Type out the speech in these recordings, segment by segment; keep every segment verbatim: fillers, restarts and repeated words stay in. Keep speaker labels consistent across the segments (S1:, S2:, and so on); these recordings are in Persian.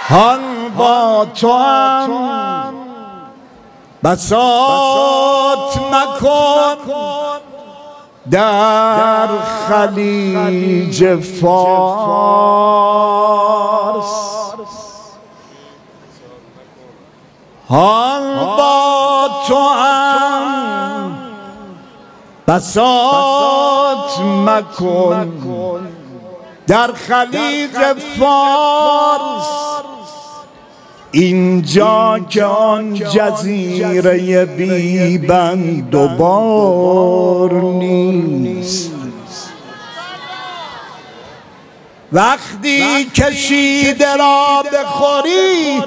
S1: حال با تو هم بساط مکن در خلیج فارس. حال با تو هم بساط مکن در خلیج فارس، اینجا که آن جزیره بی بند و بار نیست. وقتی کشیده را بخوری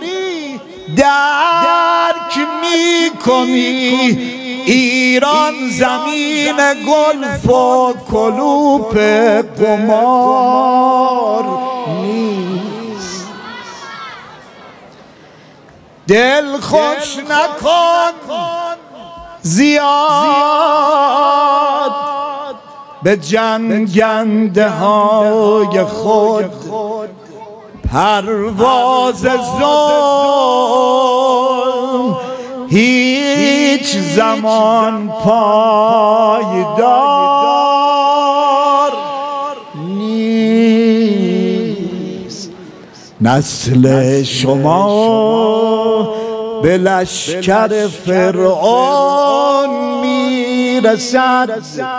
S1: درک می کنی ایران زمین گلف و کلوپ قمار نیست. دل خوش نکن زیاد به جنگنده های خود، پرواز ظلم هیچ زمان پایدار نیست. نسل شما به لشکر فرعون میرسد،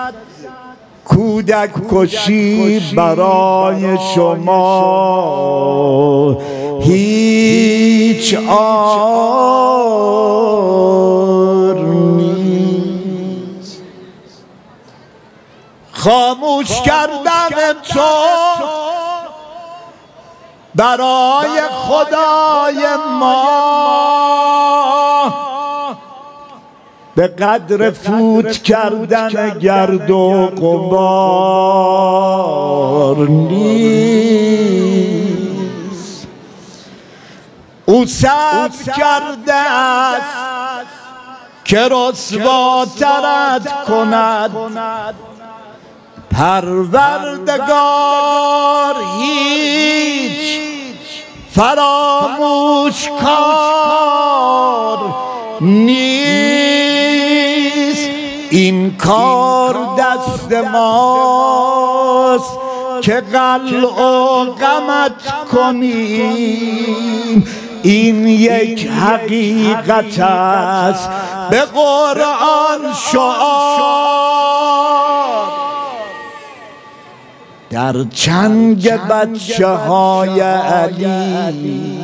S1: کودک کشی برای شما هیچ عار نیست. خاموش کردن تو برای خدای ما به قدر فوت کردن گرد و غبار نیست. او صبر کرده است که رسواترت کند، پروردگار هیچ فراموش کار نیست. این کار دست ماست که قلع و غمت کنیم، این یک حقیقت است به قرآن شعار. در چنگ بچه های علی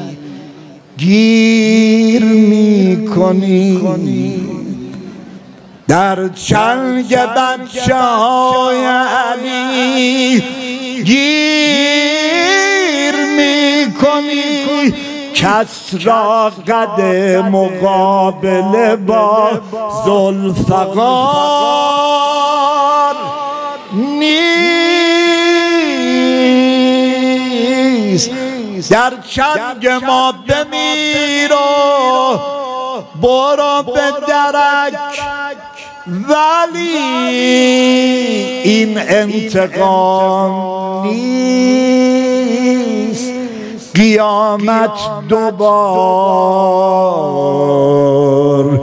S1: گیر می کنی، در چنگ بچه های علی گیر می کنی. کس را قد مقابله با ذوالفقار نیست. در چنگ ما بمیر و برو به درک، ولی این انتقام نیست. قیامت دوبار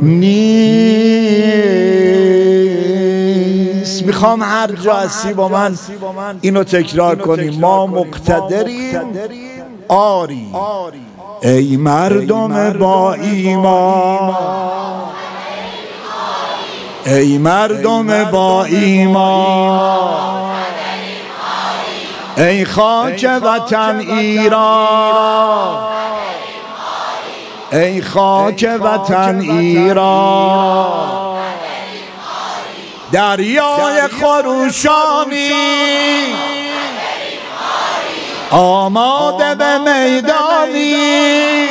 S1: نیست. میخوام هر جا هستی با من اینو تکرار کنیم. ما مقتدریم آری ای مردم با ایمان، ای مردم با ایمان، ای خاک وطن ایران، ای خاک وطن ایران. دریای خروشانی آماده به میدانی،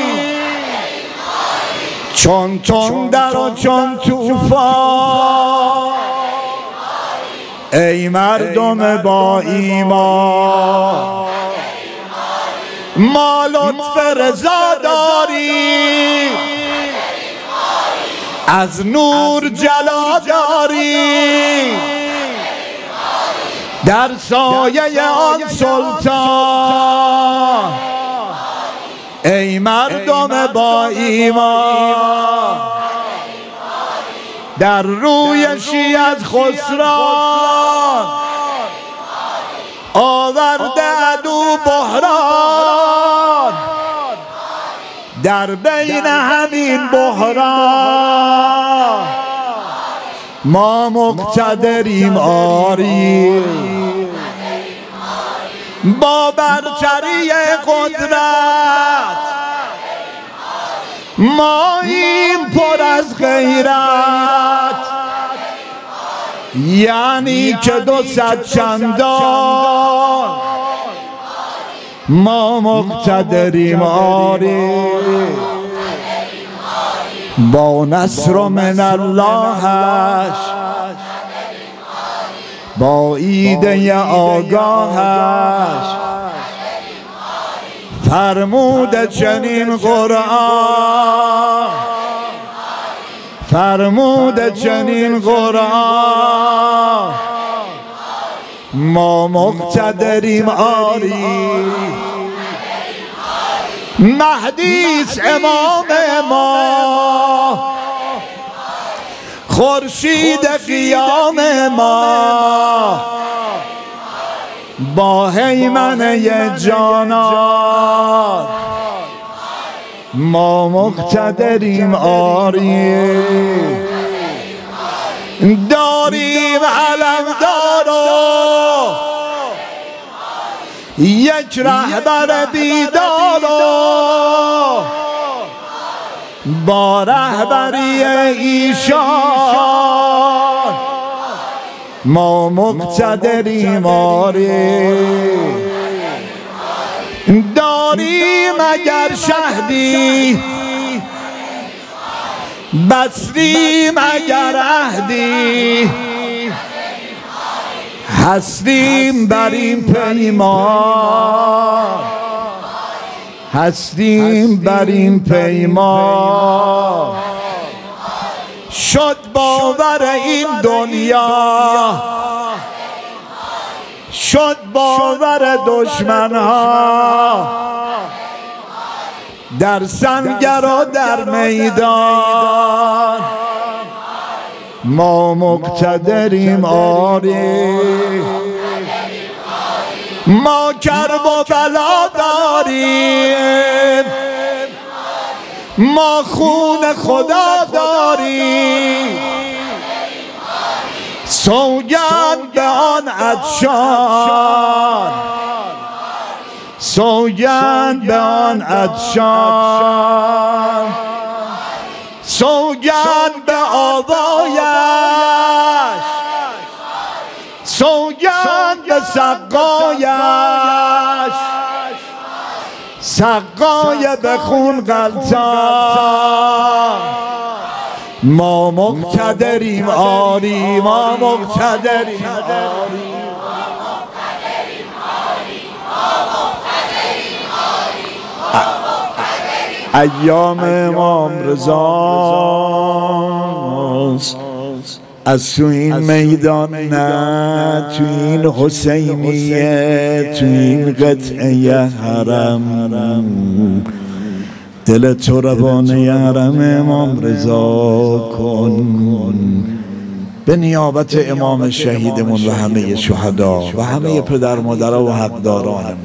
S1: چون تندر و چون طوفان. ای مردم با ایمان، ما لطف رضا داریم، از نور جلا داریم، در سایه آن سلطان ای مردم با ایمان در رویشی از خسران آورده عدو بحران در بین همین بحران ما مقتدریم آری با برتری قدرت ما این پر از غیرت یعنی که دو صد چندان ما مقتدریم آری با نصر من اللهش با ایده آگاهش فرموده چنین قرآن فرموده چنین قرآن ما مقتدریم آری مهدیس امام ما خورشید قیام ما با هیمنه جانان ما مقتدریم آری داریم علمدار و یک رهبر بیدار و با رهبری ایشان ما مقتدریم آری داریم اگر شهدی بسریم اگر عهدی هستیم بر این پیمان هستیم بر این پیمان شد باور این دنیا شد باور دشمنها در سنگر و در میدان ما مقتدریم آری ما کرب و بلا داریم ما خون خدا داریم سوگند به آن عطشان سوگند به آن عطشان سوگند به آوایش سوگند به سقایش سقای به خون غلطان ما مقتدریم آری ما مقتدریم آری ایام امام رضاست از تو این میدان نه تو این حسینیه تو این قطعه حرم دل تو روانه حرم امام رضا کن به نیابت امام شهیدمون و همه شهدا و همه پدر مادرها و حقداران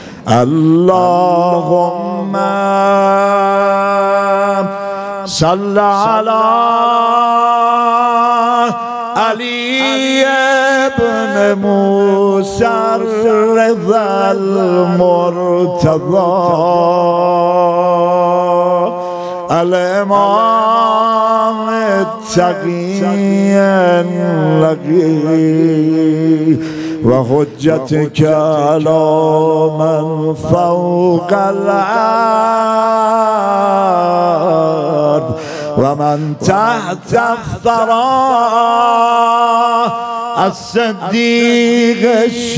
S1: اللهم صل علی علی ابن موسی الرضا المرتضی الامام التقی اللقی و حجتک علی من فوق الارض و من تحت الثری الصدیق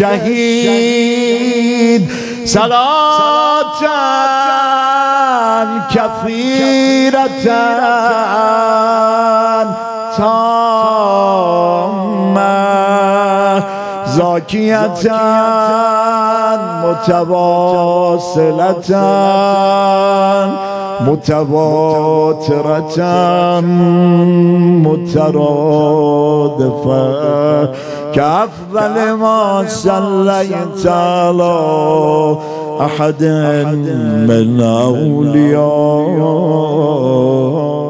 S1: الشهید صلاة کثیرة تامة زاکیة متواصلة متواترة مترادفة كأفضل ما صليت على أحد من أولياء